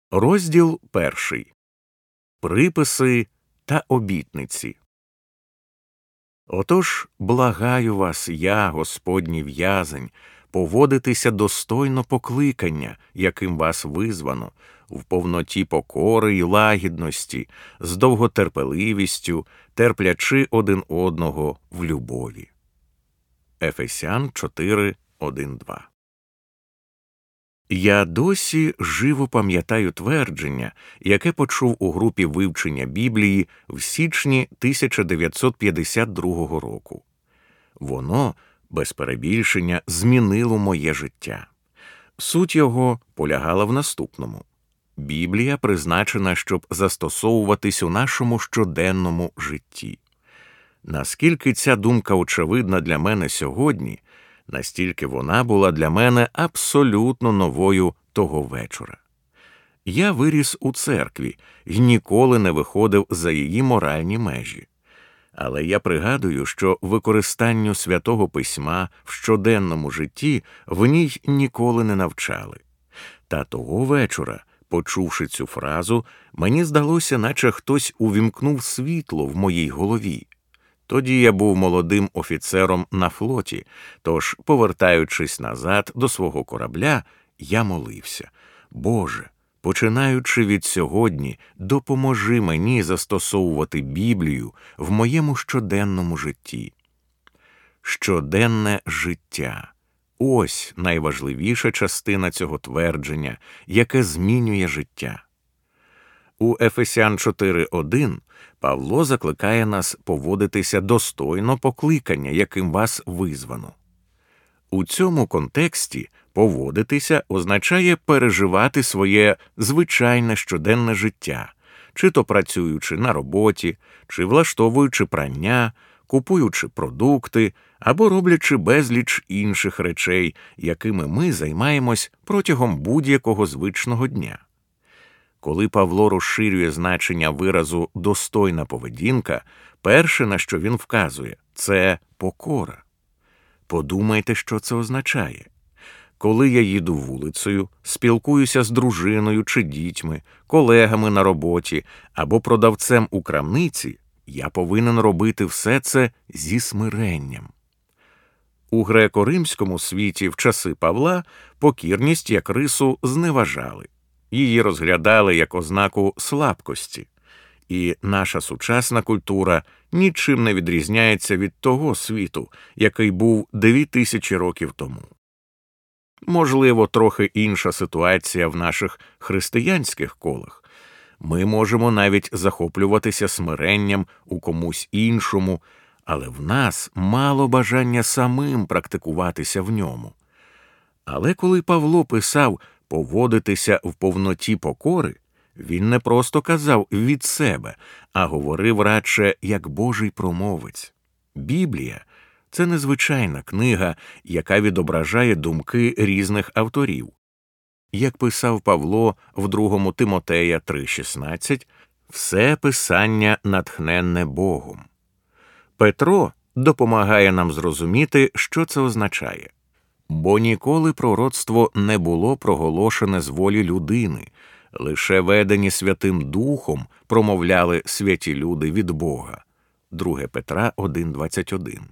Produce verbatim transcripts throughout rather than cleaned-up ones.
Розділ перший. Приписи та обітниці. Отож, благаю вас, я, Господній в'язень, поводитися достойно покликання, яким вас визвано, в повноті покори й лагідності, з довготерпеливістю, терплячи один одного в любові. Ефесян чотири, один, два. Я досі живо пам'ятаю твердження, яке почув у групі вивчення Біблії в січні тисяча дев'ятсот п'ятдесят другого року. Воно, без перебільшення, змінило моє життя. Суть його полягала в наступному. Біблія призначена, щоб застосовуватись у нашому щоденному житті. Наскільки ця думка очевидна для мене сьогодні, настільки вона була для мене абсолютно новою того вечора. Я виріс у церкві і ніколи не виходив за її моральні межі. Але я пригадую, що використанню Святого Письма в щоденному житті в ній ніколи не навчали. Та того вечора, почувши цю фразу, мені здалося, наче хтось увімкнув світло в моїй голові. Тоді я був молодим офіцером на флоті, тож, повертаючись назад до свого корабля, я молився: «Боже, починаючи від сьогодні, допоможи мені застосовувати Біблію в моєму щоденному житті». Щоденне життя – ось найважливіша частина цього твердження, яке змінює життя. У Ефесян чотири, один Павло закликає нас поводитися достойно покликання, яким вас визвано. У цьому контексті поводитися означає переживати своє звичайне щоденне життя, чи то працюючи на роботі, чи влаштовуючи прання, купуючи продукти або роблячи безліч інших речей, якими ми займаємось протягом будь-якого звичного дня. Коли Павло розширює значення виразу «достойна поведінка», перше, на що він вказує – це покора. Подумайте, що це означає. Коли я їду вулицею, спілкуюся з дружиною чи дітьми, колегами на роботі або продавцем у крамниці, я повинен робити все це зі смиренням. У греко-римському світі в часи Павла покірність як рису зневажали. Її розглядали як ознаку слабкості. І наша сучасна культура нічим не відрізняється від того світу, який був дві тисячі років тому. Можливо, трохи інша ситуація в наших християнських колах. Ми можемо навіть захоплюватися смиренням у комусь іншому, але в нас мало бажання самим практикуватися в ньому. Але коли Павло писав «поводитися в повноті покори», він не просто казав від себе, а говорив радше як Божий промовець. Біблія – це незвичайна книга, яка відображає думки різних авторів. Як писав Павло в другому Тимотея три шістнадцять, «все писання натхненне Богом». Петро допомагає нам зрозуміти, що це означає. Бо ніколи пророцтво не було проголошене з волі людини, лише ведені Святим Духом промовляли святі люди від Бога. друге Петра один двадцять один.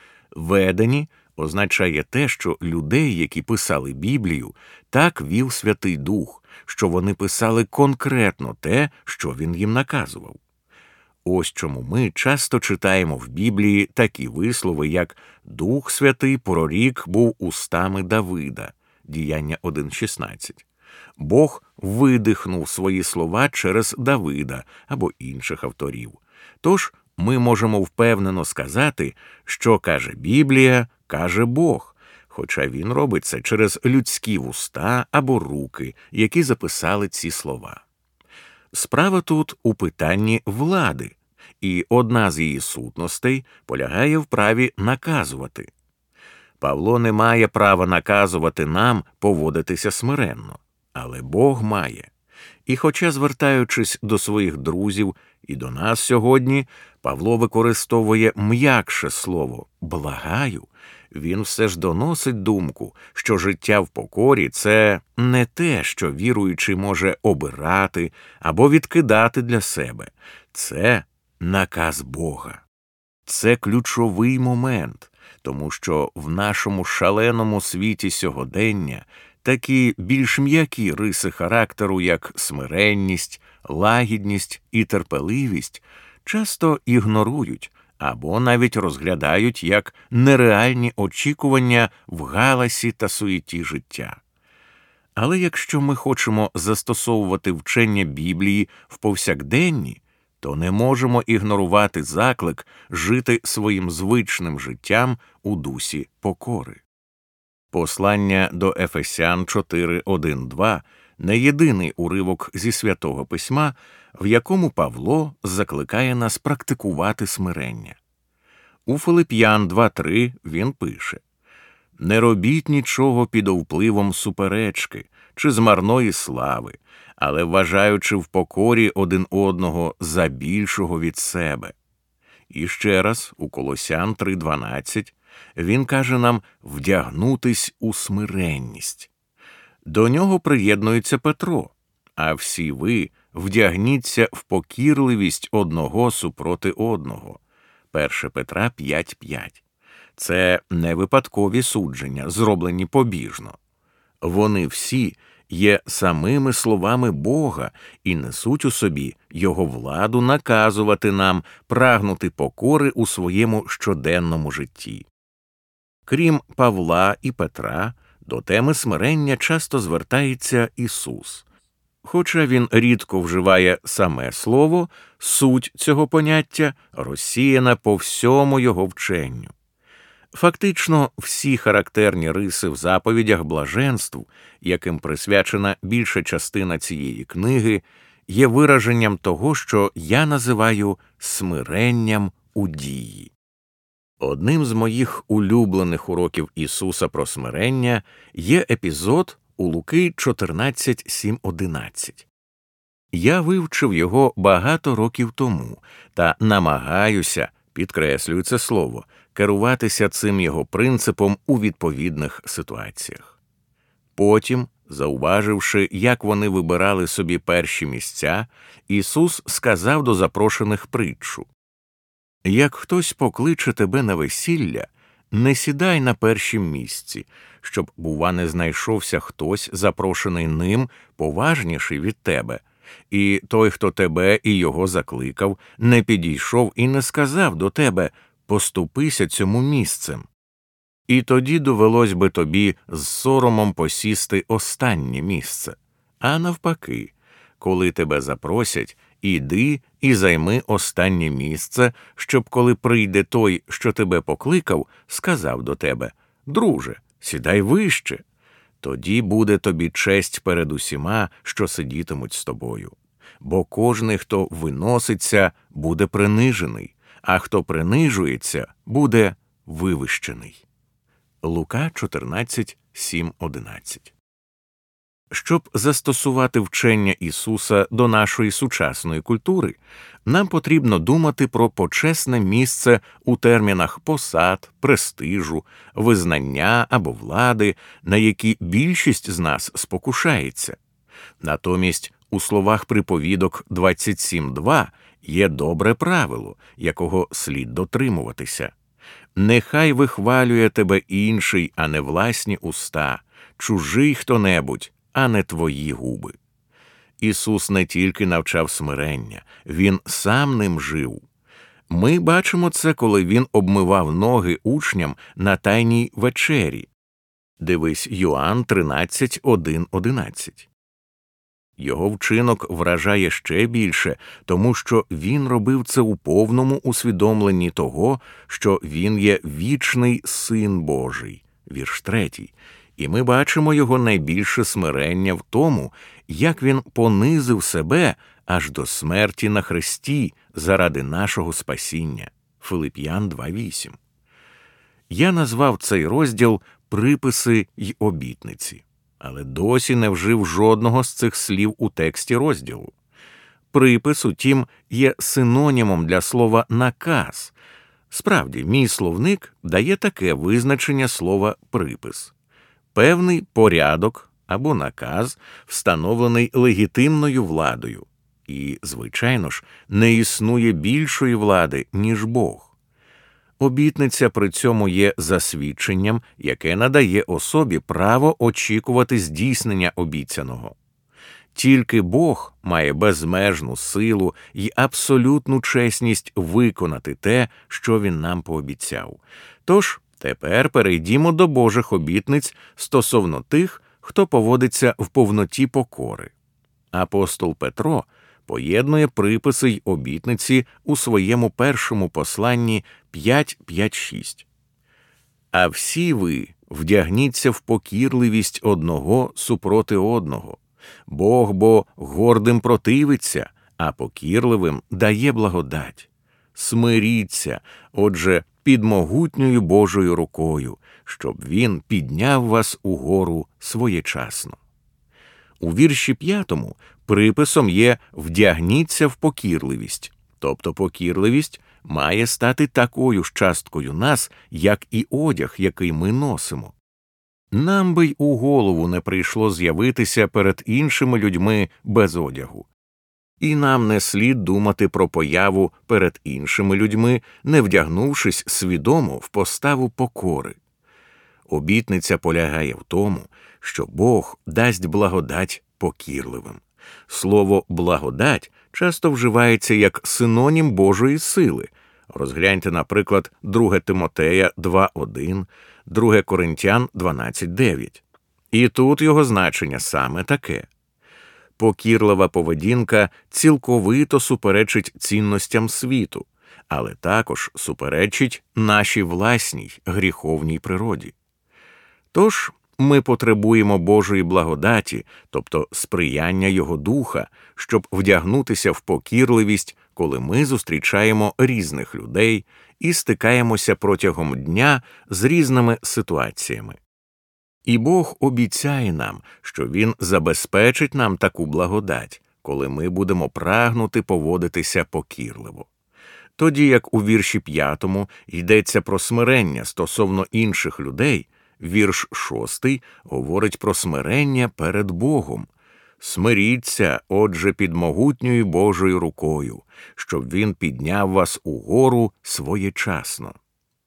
Ведені означає те, що людей, які писали Біблію, так вів Святий Дух, що вони писали конкретно те, що він їм наказував. Ось чому ми часто читаємо в Біблії такі вислови, як «Дух Святий прорік був устами Давида» Діяння один шістнадцять. Бог видихнув свої слова через Давида або інших авторів. Тож ми можемо впевнено сказати, що каже Біблія, каже Бог, хоча він робить це через людські вуста або руки, які записали ці слова. Справа тут у питанні влади, і одна з її сутностей полягає в праві наказувати. Павло не має права наказувати нам поводитися смиренно, але Бог має. І хоча, звертаючись до своїх друзів і до нас сьогодні, Павло використовує м'якше слово «благаю», він все ж доносить думку, що життя в покорі – це не те, що віруючий може обирати або відкидати для себе. Це наказ Бога. Це ключовий момент, тому що в нашому шаленому світі сьогодення такі більш м'які риси характеру, як смиренність, лагідність і терпеливість, часто ігнорують або навіть розглядають як нереальні очікування в галасі та суєті життя. Але якщо ми хочемо застосовувати вчення Біблії в повсякденні, то не можемо ігнорувати заклик жити своїм звичним життям у дусі покори. Послання до Ефесян чотири один два – не єдиний уривок зі Святого Письма, в якому Павло закликає нас практикувати смирення. У Филип'ян два три він пише: «Не робіть нічого під впливом суперечки чи з марної слави, але вважаючи в покорі один одного за більшого від себе». І ще раз, у Колосян три дванадцять, він каже нам вдягнутись у смиренність. До нього приєднується Петро: «А всі ви вдягніться в покірливість одного супроти одного». перше Петра п'ять п'ять. Це не випадкові судження, зроблені побіжно. Вони всі є самими словами Бога і несуть у собі Його владу наказувати нам прагнути покори у своєму щоденному житті. Крім Павла і Петра, до теми смирення часто звертається Ісус. Хоча він рідко вживає саме слово, суть цього поняття розсіяна по всьому його вченню. Фактично, всі характерні риси в заповідях блаженству, яким присвячена більша частина цієї книги, є вираженням того, що я називаю смиренням у дії. Одним з моїх улюблених уроків Ісуса про смирення є епізод у Луки чотирнадцять сім одинадцять. Я вивчив його багато років тому та намагаюся, підкреслюю це слово, керуватися цим його принципом у відповідних ситуаціях. Потім, зауваживши, як вони вибирали собі перші місця, Ісус сказав до запрошених притчу: «Як хтось покличе тебе на весілля, не сідай на першім місці, щоб, бува, не знайшовся хтось, запрошений ним, поважніший від тебе, і той, хто тебе і його закликав, не підійшов і не сказав до тебе: поступися цьому місцем. І тоді довелось би тобі з соромом посісти останнє місце. А навпаки, коли тебе запросять, іди і займи останнє місце, щоб коли прийде той, що тебе покликав, сказав до тебе: друже, сідай вище. Тоді буде тобі честь перед усіма, що сидітимуть з тобою. Бо кожний, хто виноситься, буде принижений, а хто принижується, буде вивищений». Лука чотирнадцять сім одинадцять. Щоб застосувати вчення Ісуса до нашої сучасної культури, нам потрібно думати про почесне місце у термінах посад, престижу, визнання або влади, на які більшість з нас спокушається. Натомість у словах приповідок двадцять сім два є добре правило, якого слід дотримуватися. «Нехай вихвалює тебе інший, а не власні уста, чужий хто-небудь, а не твої губи». Ісус не тільки навчав смирення, Він сам ним жив. Ми бачимо це, коли Він обмивав ноги учням на Тайній вечері. Дивись Йоанн тринадцять один одинадцять. Його вчинок вражає ще більше, тому що він робив це у повному усвідомленні того, що він є вічний Син Божий. Вірш третій. І ми бачимо його найбільше смирення в тому, як він понизив себе аж до смерті на хресті заради нашого спасіння. Филип'ян два вісім. Я назвав цей розділ «Приписи й обітниці», але досі не вжив жодного з цих слів у тексті розділу. Припис, утім, є синонімом для слова «наказ». Справді, мій словник дає таке визначення слова «припис». Певний порядок або наказ, встановлений легітимною владою. І, звичайно ж, не існує більшої влади, ніж Бог. Обітниця при цьому є засвідченням, яке надає особі право очікувати здійснення обіцяного. Тільки Бог має безмежну силу і абсолютну чесність виконати те, що Він нам пообіцяв. Тож, тепер перейдімо до Божих обітниць стосовно тих, хто поводиться в повноті покори. Апостол Петро поєднує приписи й обітниці у своєму першому посланні п'ять п'ять шість. «А всі ви вдягніться в покірливість одного супроти одного. Бог бо гордим противиться, а покірливим дає благодать. Смиріться, отже, під могутньою Божою рукою, щоб Він підняв вас угору своєчасно». У вірші п'ятому приписом є «вдягніться в покірливість», тобто покірливість має стати такою ж часткою нас, як і одяг, який ми носимо. Нам би й у голову не прийшло з'явитися перед іншими людьми без одягу. І нам не слід думати про появу перед іншими людьми, не вдягнувшись свідомо в поставу покори. Обітниця полягає в тому, що Бог дасть благодать покірливим. Слово «благодать» часто вживається як синонім Божої сили. Розгляньте, наприклад, друге Тимотея два один, друге Коринтян дванадцять дев'ять. І тут його значення саме таке. Покірлива поведінка цілковито суперечить цінностям світу, але також суперечить нашій власній гріховній природі. Тож, ми потребуємо Божої благодаті, тобто сприяння Його Духа, щоб вдягнутися в покірливість, коли ми зустрічаємо різних людей і стикаємося протягом дня з різними ситуаціями. І Бог обіцяє нам, що Він забезпечить нам таку благодать, коли ми будемо прагнути поводитися покірливо. Тоді як у вірші п'ятому йдеться про смирення стосовно інших людей, вірш шостий говорить про смирення перед Богом. «Смиріться, отже, під могутньою Божою рукою, щоб Він підняв вас угору своєчасно».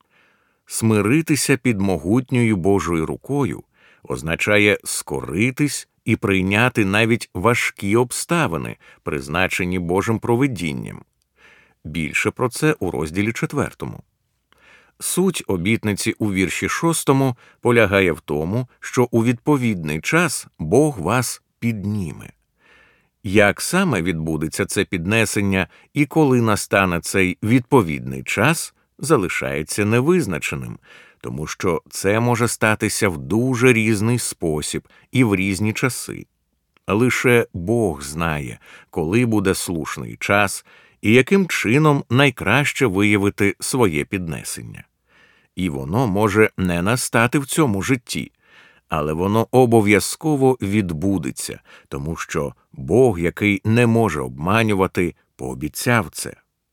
Смиритися під могутньою Божою рукою означає скоритись і прийняти навіть важкі обставини, призначені Божим провидінням. Більше про це у розділі четвертому. Суть обітниці у вірші шостому полягає в тому, що у відповідний час Бог вас підніме. Як саме відбудеться це піднесення і коли настане цей відповідний час, залишається невизначеним, тому що це може статися в дуже різний спосіб і в різні часи. Лише Бог знає, коли буде слушний час і яким чином найкраще виявити своє піднесення. І воно може не настати в цьому житті, але воно обов'язково відбудеться, тому що Бог, який не може обманювати, пообіцяв це.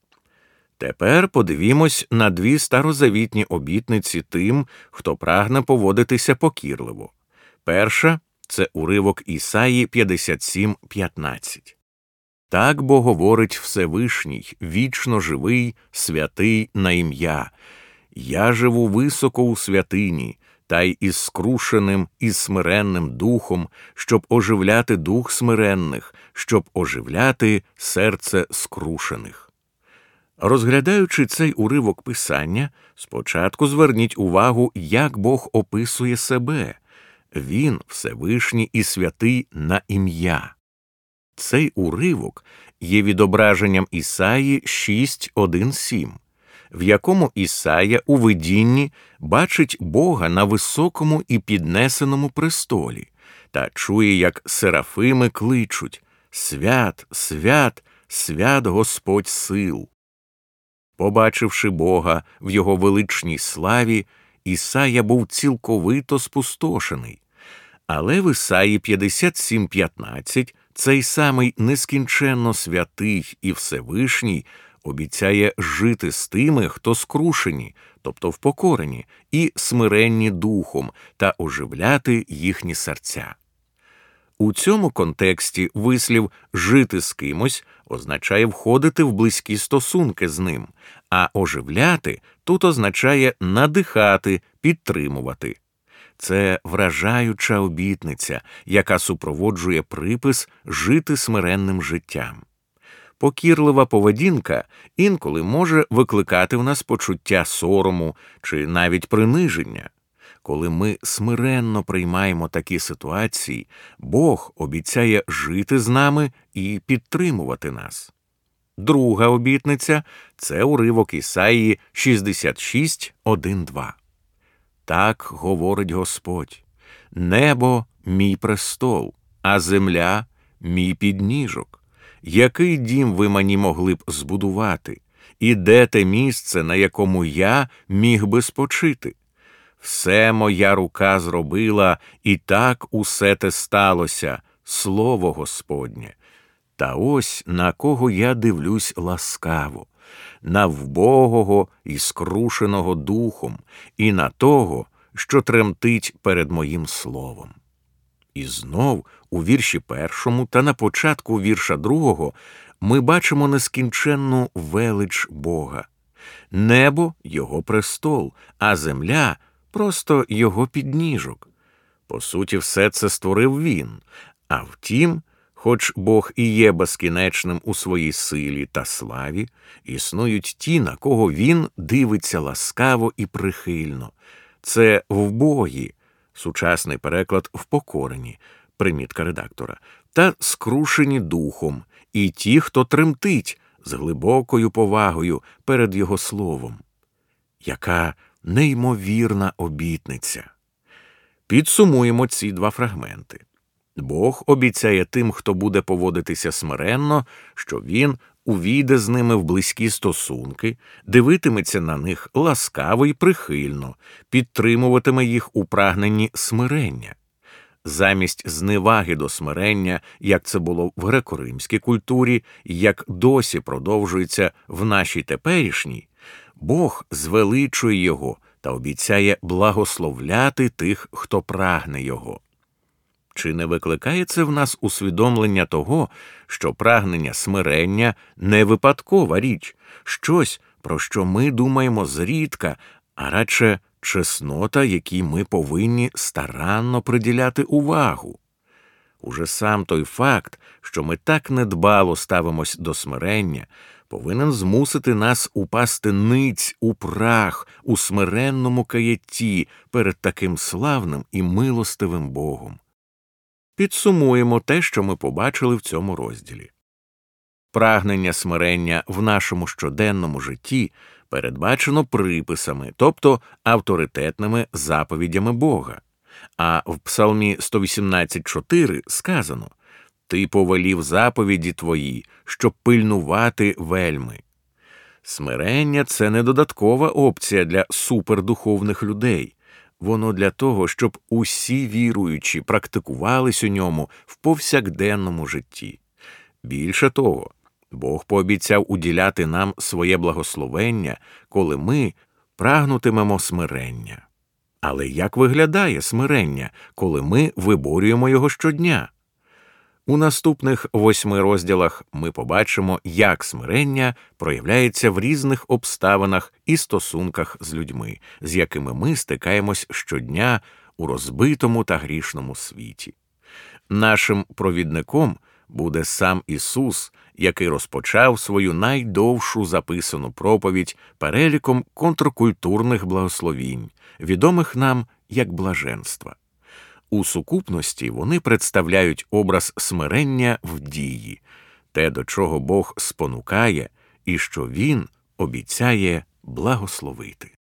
Тепер подивімось на дві старозавітні обітниці тим, хто прагне поводитися покірливо. Перша – це уривок Ісаї п'ятдесят сім п'ятнадцять. «Так бо говорить Всевишній, вічно живий, святий на ім'я. Я живу високо у святині, та й із скрушеним і смиренним духом, щоб оживляти дух смиренних, щоб оживляти серце скрушених». Розглядаючи цей уривок Писання, спочатку зверніть увагу, як Бог описує себе. Він Всевишній і святий на ім'я. Цей уривок є відображенням Ісаї шість один сім, в якому Ісая у видінні бачить Бога на високому і піднесеному престолі та чує, як серафими кличуть «Свят, свят, свят Господь сил». Побачивши Бога в Його величній славі, Ісая був цілковито спустошений. Але в Ісаї п'ятдесят сім п'ятнадцять цей самий нескінченно святий і Всевишній обіцяє жити з тими, хто скрушені, тобто впокорені, і смиренні духом, та оживляти їхні серця. У цьому контексті вислів «жити з кимось» означає входити в близькі стосунки з ним, а «оживляти» тут означає надихати, підтримувати. Це вражаюча обітниця, яка супроводжує припис «жити смиренним життям». Покірлива поведінка інколи може викликати в нас почуття сорому чи навіть приниження. Коли ми смиренно приймаємо такі ситуації, Бог обіцяє жити з нами і підтримувати нас. Друга обітниця – це уривок Ісаїї шістдесят шість, один, два. «Так говорить Господь, небо – мій престол, а земля – мій підніжок. Який дім ви мені могли б збудувати? І де те місце, на якому я міг би спочити? Все моя рука зробила, і так усе те сталося, слово Господнє. Та ось на кого я дивлюсь ласкаво, на вбогого і скрушеного духом, і на того, що тремтить перед моїм словом». І знов у вірші першому та на початку вірша другого ми бачимо нескінченну велич Бога. Небо – його престол, а земля – просто його підніжок. По суті, все це створив він. А втім, хоч Бог і є безкінечним у своїй силі та славі, існують ті, на кого він дивиться ласкаво і прихильно. Це вбогі, сучасний переклад «впокорені», примітка редактора, та скрушені духом, і ті, хто тремтить з глибокою повагою перед його словом. Яка неймовірна обітниця! Підсумуємо ці два фрагменти. Бог обіцяє тим, хто буде поводитися смиренно, що він увійде з ними в близькі стосунки, дивитиметься на них ласкаво і прихильно, підтримуватиме їх у прагненні смирення. Замість зневаги до смирення, як це було в греко-римській культурі, як досі продовжується в нашій теперішній, Бог звеличує його та обіцяє благословляти тих, хто прагне його. Чи не викликає це в нас усвідомлення того, що прагнення смирення – не випадкова річ, щось, про що ми думаємо зрідка, а радше чеснота, якій ми повинні старанно приділяти увагу? Уже сам той факт, що ми так недбало ставимось до смирення, повинен змусити нас упасти ниць у прах у смиренному каятті перед таким славним і милостивим Богом. Підсумуємо те, що ми побачили в цьому розділі. Прагнення смирення в нашому щоденному житті передбачено приписами, тобто авторитетними заповідями Бога. А в Псалмі сто вісімнадцять чотири сказано: «Ти повелів заповіді твої, щоб пильнувати вельми». Смирення – це не додаткова опція для супердуховних людей. Воно для того, щоб усі віруючі практикувались у ньому в повсякденному житті. Більше того, Бог пообіцяв уділяти нам своє благословення, коли ми прагнутимемо смирення. Але як виглядає смирення, коли ми виборюємо його щодня? У наступних восьми розділах ми побачимо, як смирення проявляється в різних обставинах і стосунках з людьми, з якими ми стикаємось щодня у розбитому та грішному світі. Нашим провідником буде сам Ісус, який розпочав свою найдовшу записану проповідь переліком контркультурних благословінь, відомих нам як блаженства. У сукупності вони представляють образ смирення в дії, те, до чого Бог спонукає і що Він обіцяє благословити.